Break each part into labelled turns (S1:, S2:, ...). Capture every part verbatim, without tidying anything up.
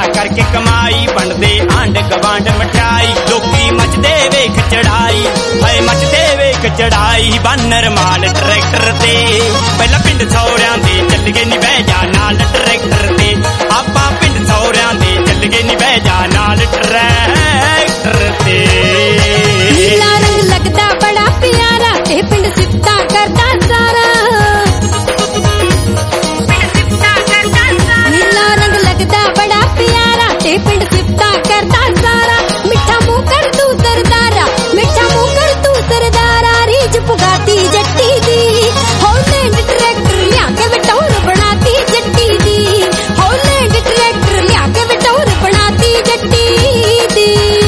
S1: करके कमाई बनदे आंड गवांड मठियाई लोकी मचदे वेख चढ़ाई हाय मचदे वेख चढ़ाई बानर माल ट्रैक्टर ते पहला पिंड सौरियां दे चल गए नी बह जा नाल ट्रैक्टर ते आपां पिंड सौरियां दे चल गए नी बह जा नाल ट्रैक्टर ते
S2: नीला रंग लगदा बड़ा प्यारा ते पिंड सिफता करदा सारा नीला रंग लगदा बड़ा प्यारा ते पिंड सिफता करदा सारा मिठा मुंह कर तू सरदारा मिठा मुंह कर तू सरदारा रीज पुगाती जट्टी दी हॉलैंड ट्रैक्टर लिया के बटौर बनाती जट्टी दी हॉलैंड ट्रैक्टर लिया के बटौर बनाती जट्टी दी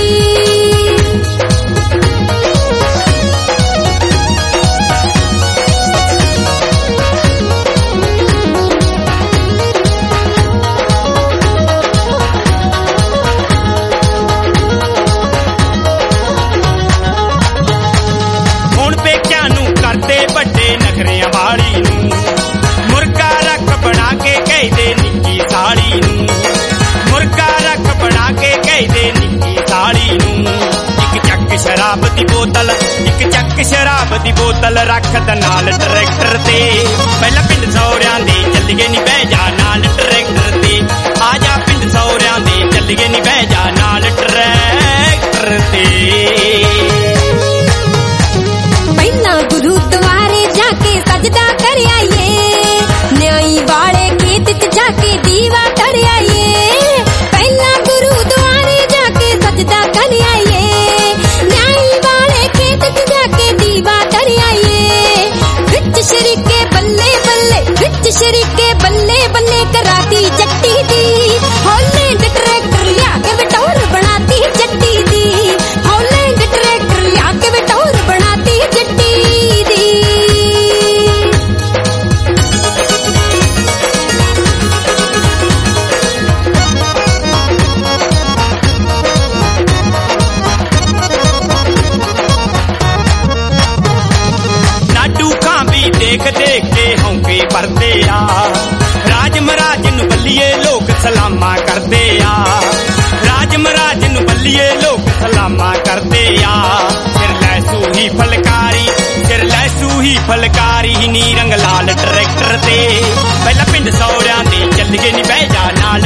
S1: करते बड़े नखरियां वाली मुर्गा रख बना के कहते निक्की साड़ी मुर्गा रख बना के कहते निक्की साड़ी एक चक शराब दी बोतल एक चक शराब दी बोतल रख द नाल ट्रैक्टर ते पहला पिंड सौरियां दे चल गए नी बह जा नाल ट्रैक्टर ते आजा पिंड सौरियां दे चल गए नी बह जा नाल ट्रैक्टर ते
S2: गुरुद्वारे जाके सजदा कर आइए न्याई वाले खेत च जाके दीवा कर आइए पहला गुरुद्वारे जाके सजदा कर आइए न्याई वाले खेत च जाके दीवा कर आइए विच शरीके बल्ले बल्ले विच शरीके बल्ले बल्ले कराती जट्टी दी हॉलैंड ट्रैक्टर लिया के बटौर बनाती जट्टी दी हॉलैंड ट्रैक्टर लिया के बटौर बनाती जट्टी
S1: देख देख के होंके भरते आ राज महाराज नू बल्लिए लोग सलामा करते आ राज महाराज नू बल्लिए लोग सलामा करते आ फिर लैसू ही फलकारी फिर लैसू ही फलकारी नी रंग लाल ट्रैक्टर ते पहला पिंड सौरियां दे चल गए नी बह जा नाल